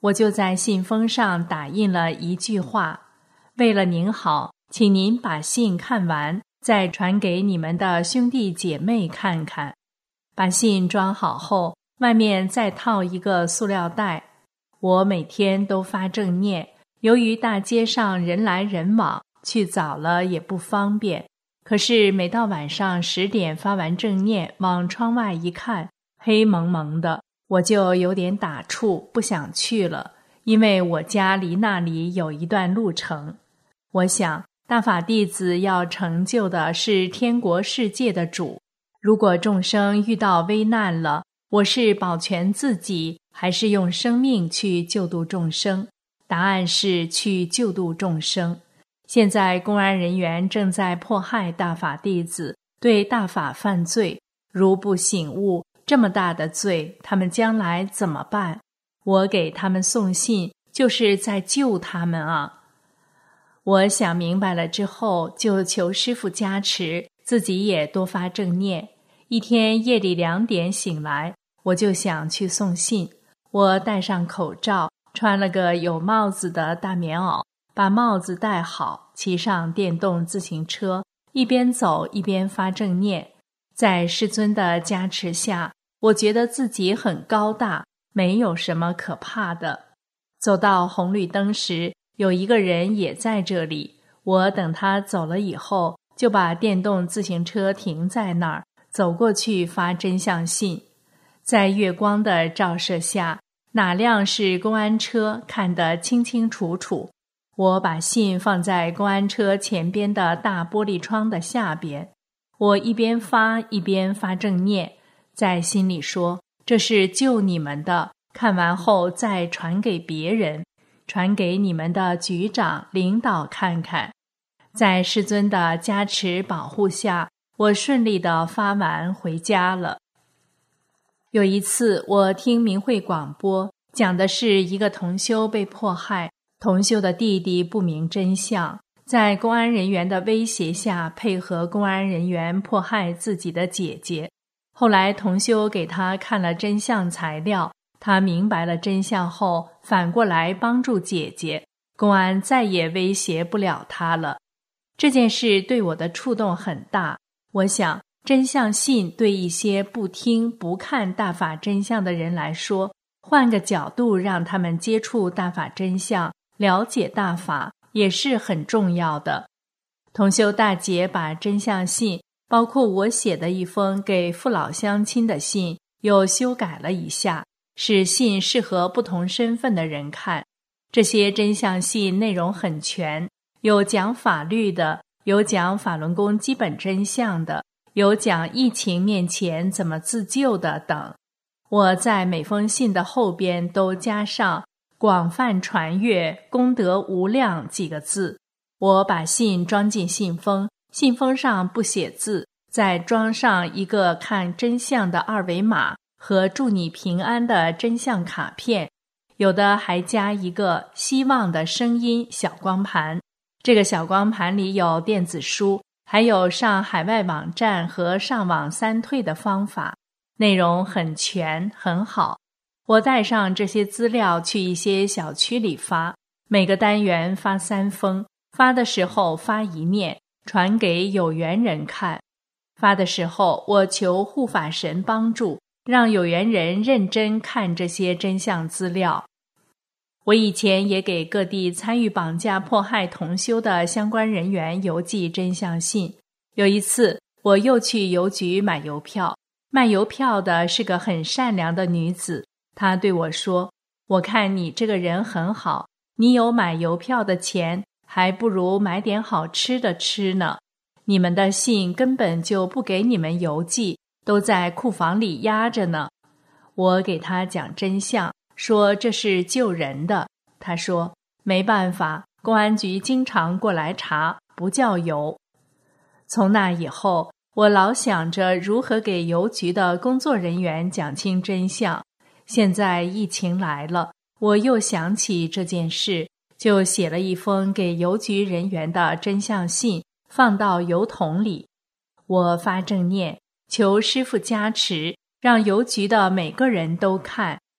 我就在信封上打印了一句话：为了您好，请您把信看完，再传给你们的兄弟姐妹看看。把信装好后，外面再套一个塑料袋。我每天都发正念，由于大街上人来人往，去早了也不方便。可是每到晚上十点发完正念，往窗外一看，黑蒙蒙的，我就有点打怵，不想去了，因为我家离那里有一段路程。我想，大法弟子要成就的是天国世界的主。如果众生遇到危难了，我是保全自己，还是用生命去救度众生？答案是去救度众生。现在公安人员正在迫害大法弟子，对大法犯罪，如不醒悟，这么大的罪，他们将来怎么办？我给他们送信，就是在救他们啊！我想明白了之后，就求师父加持，自己也多发正念。一天夜里两点醒来，我就想去送信。我戴上口罩，穿了个有帽子的大棉袄，把帽子戴好，骑上电动自行车，一边走一边发正念。在师尊的加持下，我觉得自己很高大，没有什么可怕的。走到红绿灯时，有一个人也在这里。我等他走了以后，就把电动自行车停在那儿，走过去发真相信。在月光的照射下，哪辆是公安车看得清清楚楚。我把信放在公安车前边的大玻璃窗的下边，我一边发一边发正念，在心里说，这是救你们的，看完后再传给别人，传给你们的局长领导看看。在师尊的加持保护下，我顺利地发完回家了。有一次我听明慧广播，讲的是一个同修被迫害，同修的弟弟不明真相，在公安人员的威胁下配合公安人员迫害自己的姐姐。后来同修给他看了真相材料，他明白了真相后反过来帮助姐姐，公安再也威胁不了他了。这件事对我的触动很大，我想真相信对一些不听不看大法真相的人来说，换个角度让他们接触大法真相，了解大法也是很重要的。同修大姐把真相信，包括我写的一封给父老乡亲的信，又修改了一下，使信适合不同身份的人看。这些真相信内容很全，有讲法律的，有讲法轮功基本真相的，有讲疫情面前怎么自救的等。我在每封信的后边都加上广泛传阅功德无量几个字。我把信装进信封，信封上不写字，再装上一个看真相的二维码和祝你平安的真相卡片，有的还加一个希望的声音小光盘。这个小光盘里有电子书，还有上海外网站和上网三退的方法，内容很全很好。我带上这些资料去一些小区里发，每个单元发三封，发的时候发一面，传给有缘人看。发的时候我求护法神帮助，让有缘人认真看这些真相资料。我以前也给各地参与绑架迫害同修的相关人员邮寄真相信。有一次我又去邮局买邮票，卖邮票的是个很善良的女子，她对我说，我看你这个人很好，你有买邮票的钱，还不如买点好吃的吃呢。你们的信根本就不给你们邮寄，都在库房里压着呢。我给她讲真相，说这是救人的。她说没办法，公安局经常过来查，不叫邮。从那以后，我老想着如何给邮局的工作人员讲清真相。现在疫情来了，我又想起这件事，就写了一封给邮局人员的真相信，放到邮筒里。我发正念，求师父加持，让邮局的每个人都看，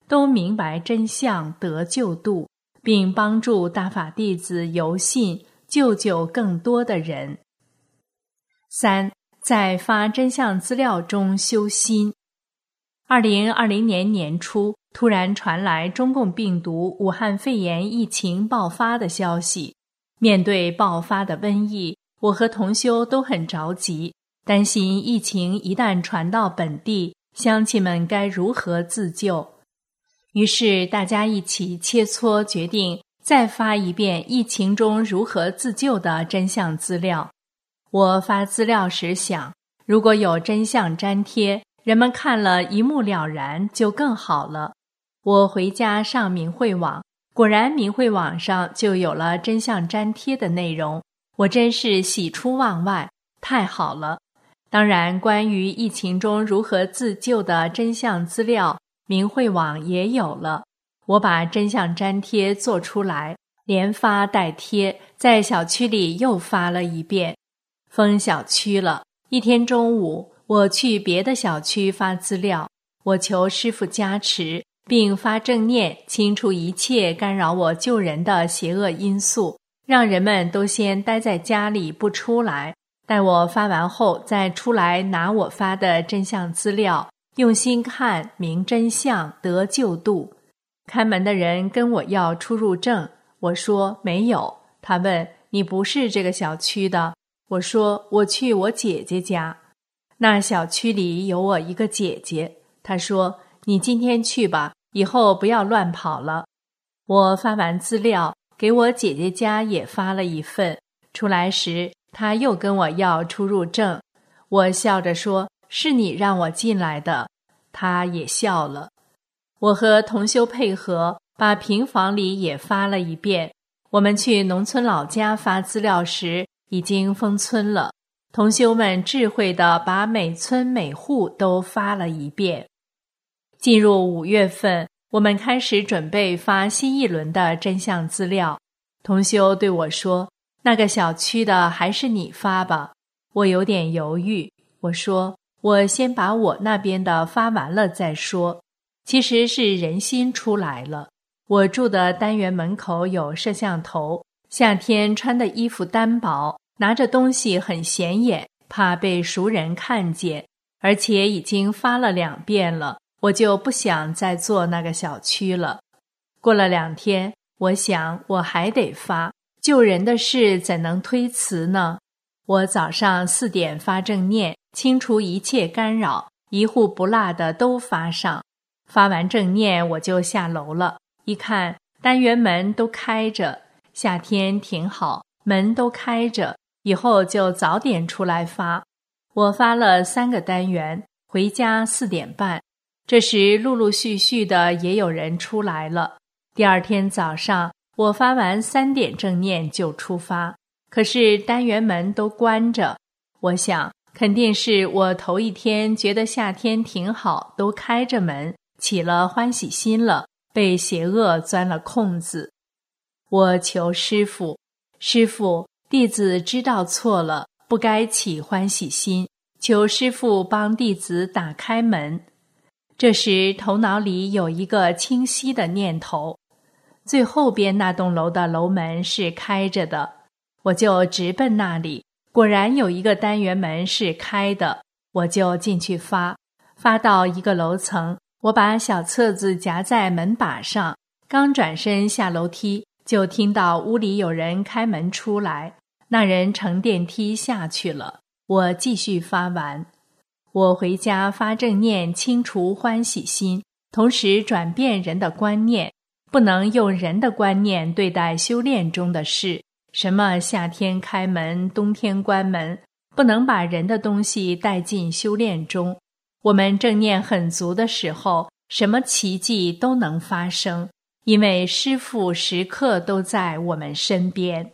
都明白真相得救度，并帮助大法弟子由信救救更多的人。三，在发真相资料中修心。二零二零年年初，突然传来中共病毒武汉肺炎疫情爆发的消息。面对爆发的瘟疫，我和同修都很着急，担心疫情一旦传到本地，乡亲们该如何自救。于是大家一起切磋，决定再发一遍疫情中如何自救的真相资料。我发资料时想，如果有真相粘贴，人们看了一目了然就更好了。我回家上明慧网，果然明慧网上就有了真相粘贴的内容，我真是喜出望外，太好了。当然，关于疫情中如何自救的真相资料，明慧网也有了。我把真相粘贴做出来，连发带贴，在小区里又发了一遍。封小区了，一天中午，我去别的小区发资料，我求师父加持，并发正念，清除一切干扰我救人的邪恶因素，让人们都先待在家里不出来，待我发完后再出来拿我发的真相资料，用心看，明真相，得救度。开门的人跟我要出入证，我说没有。他问，你不是这个小区的？我说我去我姐姐家，那小区里有我一个姐姐。他说，你今天去吧，以后不要乱跑了。我发完资料，给我姐姐家也发了一份，出来时他又跟我要出入证，我笑着说，是你让我进来的。他也笑了。我和同修配合，把平房里也发了一遍。我们去农村老家发资料时，已经封村了，同修们智慧地把每村每户都发了一遍。进入五月份，我们开始准备发新一轮的真相资料。同修对我说，那个小区的还是你发吧。我有点犹豫，我说，我先把我那边的发完了再说。其实是人心出来了。我住的单元门口有摄像头，夏天穿的衣服单薄，拿着东西很显眼，怕被熟人看见，而且已经发了两遍了，我就不想再做那个小区了。过了两天，我想我还得发，救人的事怎能推辞呢？我早上四点发正念，清除一切干扰，一户不落的都发上。发完正念我就下楼了，一看单元门都开着，夏天挺好，门都开着，以后就早点出来发。我发了三个单元，回家四点半，这时陆陆续续的也有人出来了。第二天早上，我发完三点正念就出发，可是单元门都关着。我想，肯定是我头一天觉得夏天挺好，都开着门，起了欢喜心了，被邪恶钻了空子。我求师父，师父，弟子知道错了，不该起欢喜心，求师父帮弟子打开门。这时头脑里有一个清晰的念头，最后边那栋楼的楼门是开着的，我就直奔那里，果然有一个单元门是开的，我就进去发。发到一个楼层，我把小册子夹在门把上，刚转身下楼梯，就听到屋里有人开门出来，那人乘电梯下去了。我继续发完。我回家发正念，清除欢喜心，同时转变人的观念，不能用人的观念对待修炼中的事，什么夏天开门，冬天关门，不能把人的东西带进修炼中。我们正念很足的时候，什么奇迹都能发生，因为师父时刻都在我们身边。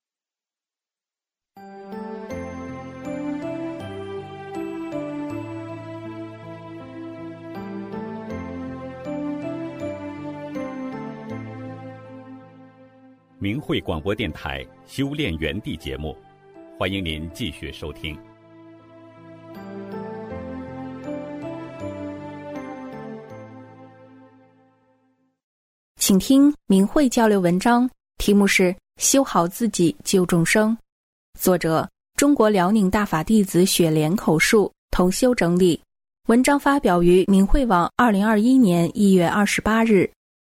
明慧广播电台修炼园地节目，欢迎您继续收听。 请听明慧交流文章，题目是修好自己救众生，作者中国辽宁大法弟子雪莲口述，同修整理。文章发表于明慧网二零二一年一月二十八日。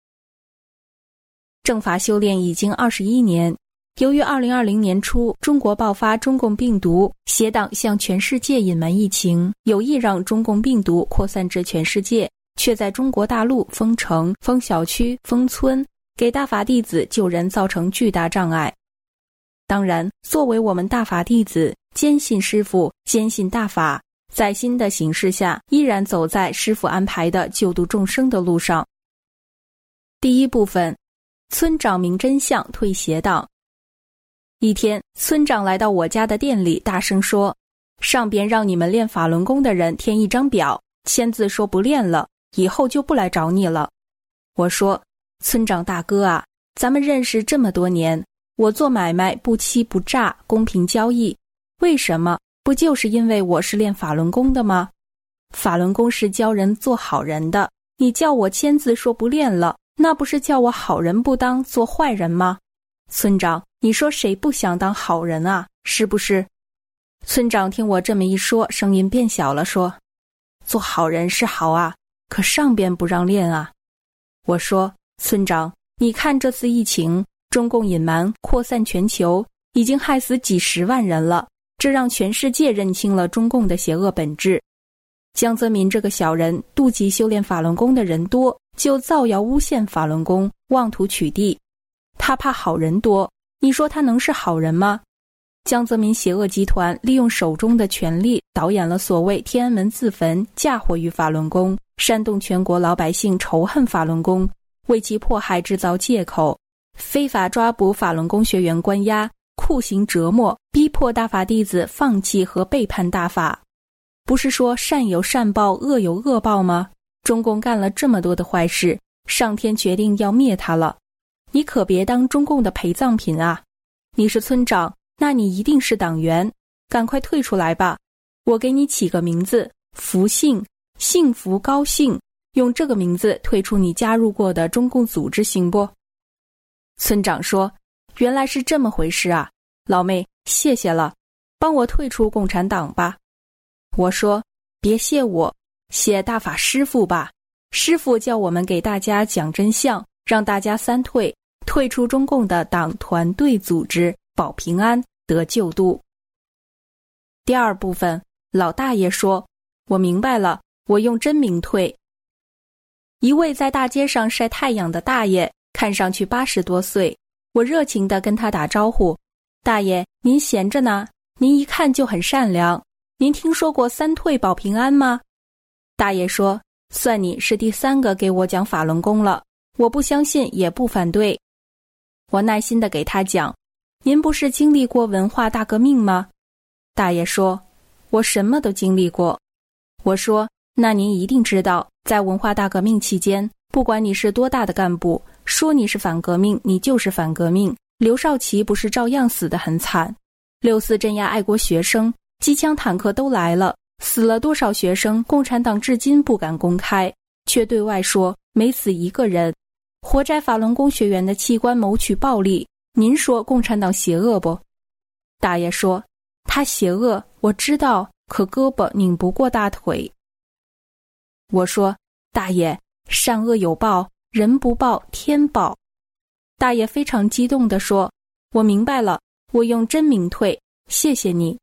正法修炼已经二十一年，由于二零二零年初中国爆发中共病毒，邪党向全世界隐瞒疫情，有意让中共病毒扩散至全世界，却在中国大陆封城、封小区、封村，给大法弟子救人造成巨大障碍。当然，作为我们大法弟子，坚信师父，坚信大法，在新的形势下，依然走在师父安排的救度众生的路上。第一部分，村长明真相，退邪党。一天，村长来到我家的店里，大声说：“上边让你们练法轮功的人填一张表，签字说不练了，以后就不来找你了。”我说：“村长大哥啊，咱们认识这么多年，我做买卖不欺不诈，公平交易，为什么？不就是因为我是练法轮功的吗？法轮功是教人做好人的，你叫我签字说不练了，那不是叫我好人不当做坏人吗？村长，你说谁不想当好人啊？是不是？”村长听我这么一说，声音变小了，说：“做好人是好啊，可上边不让练啊。”我说：“村长，你看这次疫情，中共隐瞒扩散全球，已经害死几十万人了，这让全世界认清了中共的邪恶本质。江泽民这个小人妒忌修炼法轮功的人多，就造谣诬陷法轮功，妄图取缔。他怕好人多，你说他能是好人吗？江泽民邪恶集团利用手中的权力，导演了所谓天安门自焚，嫁祸于法轮功，煽动全国老百姓仇恨法轮功，为其迫害制造借口，非法抓捕法轮功学员关押，酷刑折磨，逼迫大法弟子放弃和背叛大法。不是说善有善报，恶有恶报吗？中共干了这么多的坏事，上天决定要灭他了，你可别当中共的陪葬品啊！你是村长，那你一定是党员，赶快退出来吧！我给你起个名字，福幸，幸福高兴，用这个名字退出你加入过的中共组织行不？村长说：“原来是这么回事啊，老妹，谢谢了，帮我退出共产党吧。”我说：“别谢我，谢大法师父吧，师父叫我们给大家讲真相，让大家三退，退出中共的党团队组织，保平安，得救度。”第二部分，老大爷说：“我明白了，我用真名退。”一位在大街上晒太阳的大爷，看上去八十多岁，我热情地跟他打招呼：“大爷，您闲着呢？您一看就很善良，您听说过三退保平安吗？”大爷说：“算你是第三个给我讲法轮功了，我不相信也不反对。”我耐心地给他讲：“您不是经历过文化大革命吗？”大爷说：“我什么都经历过。”我说：“那您一定知道，在文化大革命期间，不管你是多大的干部，说你是反革命，你就是反革命。刘少奇不是照样死得很惨？六四镇压爱国学生，机枪坦克都来了，死了多少学生，共产党至今不敢公开，却对外说没死一个人。活摘法轮功学员的器官谋取暴利，您说共产党邪恶不？”大爷说：“他邪恶，我知道，可胳膊拧不过大腿。”我说：“大爷，善恶有报，人不报天报。”大爷非常激动地说：“我明白了，我用真名退，谢谢你。”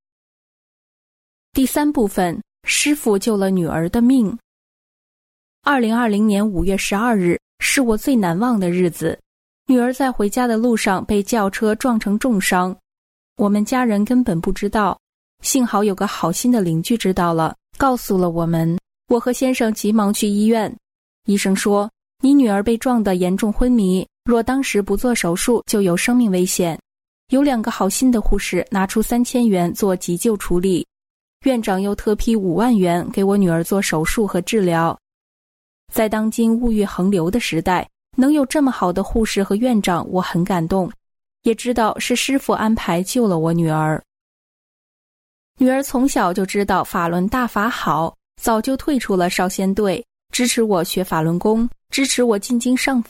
第三部分，师父救了女儿的命。二零二零年五月十二日是我最难忘的日子，女儿在回家的路上被轿车撞成重伤，我们家人根本不知道，幸好有个好心的邻居知道了，告诉了我们。我和先生急忙去医院，医生说：“你女儿被撞得严重昏迷，若当时不做手术，就有生命危险。”有两个好心的护士拿出三千元做急救处理，院长又特批五万元给我女儿做手术和治疗。在当今物欲横流的时代，能有这么好的护士和院长，我很感动，也知道是师父安排救了我女儿。女儿从小就知道法轮大法好，早就退出了少先队，支持我学法轮功，支持我进京上访，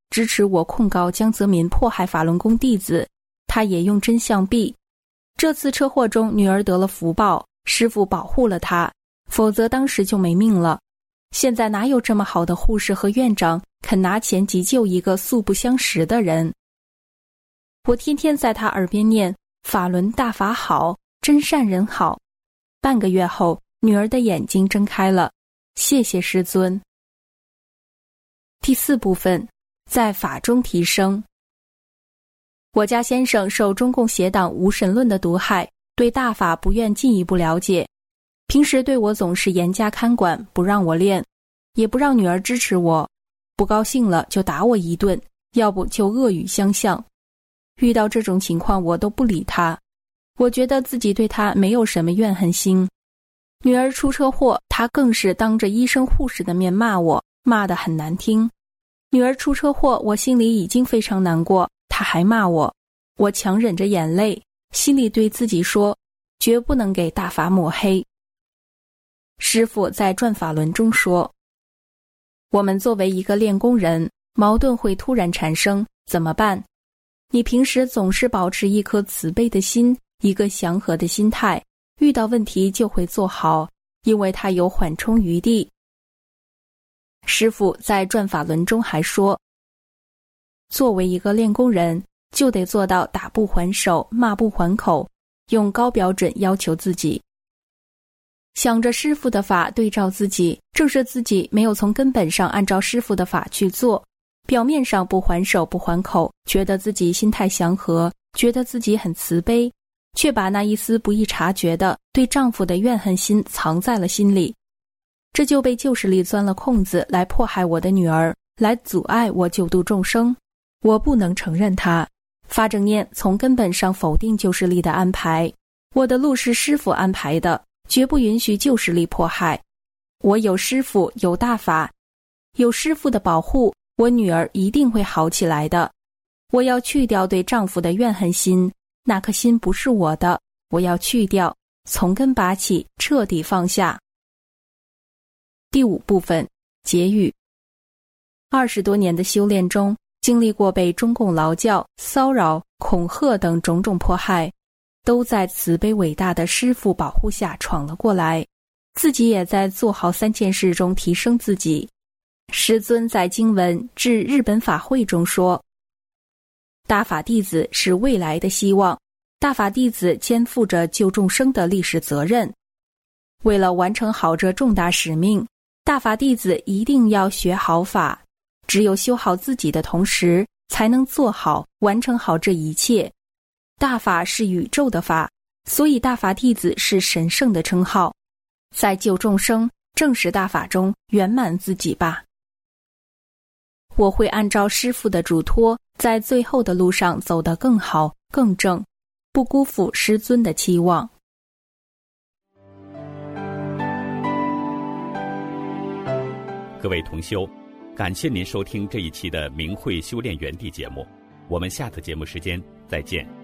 支持我控告江泽民迫害法轮功弟子，他也用真相毙。这次车祸中，女儿得了福报，师父保护了她，否则当时就没命了。现在哪有这么好的护士和院长肯拿钱急救一个素不相识的人？我天天在他耳边念法轮大法好，真善人好。半个月后，女儿的眼睛睁开了，谢谢师尊。第四部分，在法中提升。我家先生受中共邪党无神论的毒害，对大法不愿进一步了解，平时对我总是严加看管，不让我练，也不让女儿支持我，不高兴了就打我一顿，要不就恶语相向。遇到这种情况我都不理他，我觉得自己对他没有什么怨恨心。女儿出车祸，他更是当着医生护士的面骂我，骂得很难听。女儿出车祸，我心里已经非常难过，他还骂我，我强忍着眼泪，心里对自己说，绝不能给大法抹黑。师父在转法轮中说，我们作为一个练功人，矛盾会突然产生，怎么办？你平时总是保持一颗慈悲的心，一个祥和的心态，遇到问题就会做好，因为它有缓冲余地。师父在转法轮中还说，作为一个练功人，就得做到打不还手，骂不还口，用高标准要求自己。想着师父的法对照自己，正是自己没有从根本上按照师父的法去做，表面上不还手不还口，觉得自己心态祥和，觉得自己很慈悲，却把那一丝不易察觉的对丈夫的怨恨心藏在了心里，这就被旧势力钻了空子，来迫害我的女儿，来阻碍我救度众生。我不能承认它，发正念从根本上否定旧势力的安排，我的路是师父安排的，绝不允许旧势力迫害。我有师父，有大法，有师父的保护，我女儿一定会好起来的。我要去掉对丈夫的怨恨心，那颗心不是我的，我要去掉，从根拔起，彻底放下。第五部分，结语。二十多年的修炼中，经历过被中共劳教、骚扰、恐吓等种种迫害，都在慈悲伟大的师父保护下闯了过来，自己也在做好三件事中提升自己。师尊在经文《致日本法会》中说，大法弟子是未来的希望，大法弟子肩负着救众生的历史责任。为了完成好这重大使命，大法弟子一定要学好法，只有修好自己的同时，才能做好完成好这一切。大法是宇宙的法，所以大法弟子是神圣的称号，在救众生正是大法中圆满自己吧。我会按照师父的嘱托，在最后的路上走得更好更正，不辜负师尊的期望。 各位同修，感谢您收听这一期的明慧修炼园地节目，我们下次节目时间再见。